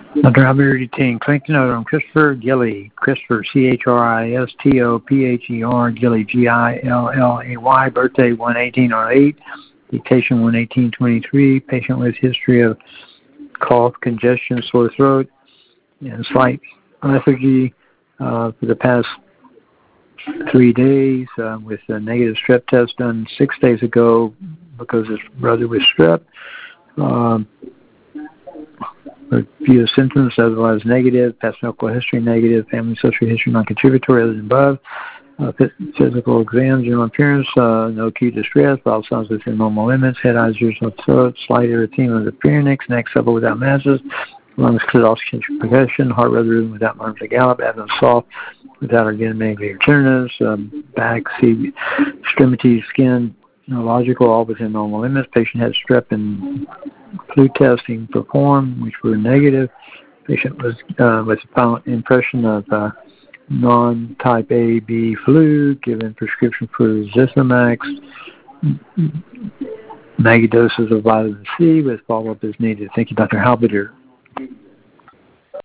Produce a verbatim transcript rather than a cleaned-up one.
Doctor Albert routine. Clinic note on Christopher Gilley. Christopher, C H R I S T O P H E R, Gilley, G I L L A Y. Birthday one eighteen oh eight. Dictation one eighteen twenty-three. Patient with history of cough, congestion, sore throat, and slight lethargy uh, for the past three days uh, with a negative strep test done six days ago because his brother was strep. Um, a few symptoms otherwise negative, past medical history negative, family social history non-contributory other than above. Uh, physical exam, general appearance, uh, no acute distress, vital signs within normal limits, head, eyes, ears, no throat, slight erythema of the pharynx, neck supple without masses, lungs clear, oxygen progression, heart rather rhythm without murmurs of gallop, abdomen soft without organic tenderness, um, back, seat, extremities, skin, neurological, all within normal limits. Patient had strep and flu testing performed, which were negative. Patient was uh, with a final impression of uh, non-type A B flu, given prescription for Zithromax, mega doses of vitamin C with follow-up as needed. Thank you, Doctor Halberdier.